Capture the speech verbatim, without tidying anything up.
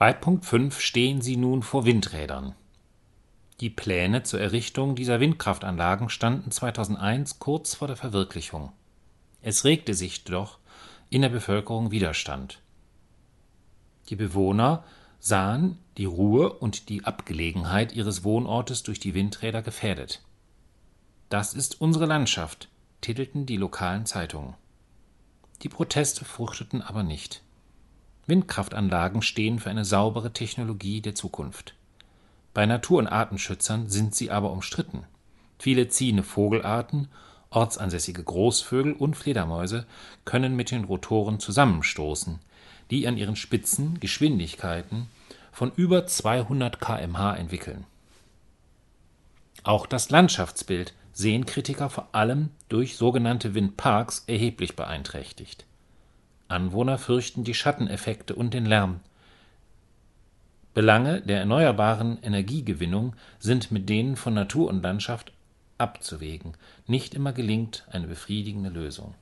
Bei Punkt fünf stehen Sie nun vor Windrädern. Die Pläne zur Errichtung dieser Windkraftanlagen standen zweitausendeins kurz vor der Verwirklichung. Es regte sich doch in der Bevölkerung Widerstand. Die Bewohner sahen die Ruhe und die Abgelegenheit ihres Wohnortes durch die Windräder gefährdet. »Das ist unsere Landschaft«, titelten die lokalen Zeitungen. Die Proteste fruchteten aber nicht. Windkraftanlagen stehen für eine saubere Technologie der Zukunft. Bei Natur- und Artenschützern sind sie aber umstritten. Viele ziehende Vogelarten, ortsansässige Großvögel und Fledermäuse können mit den Rotoren zusammenstoßen, die an ihren Spitzen Geschwindigkeiten von über zweihundert Kilometer pro Stunde entwickeln. Auch das Landschaftsbild sehen Kritiker vor allem durch sogenannte Windparks erheblich beeinträchtigt. Anwohner fürchten die Schatteneffekte und den Lärm. Belange der erneuerbaren Energiegewinnung sind mit denen von Natur und Landschaft abzuwägen. Nicht immer gelingt eine befriedigende Lösung.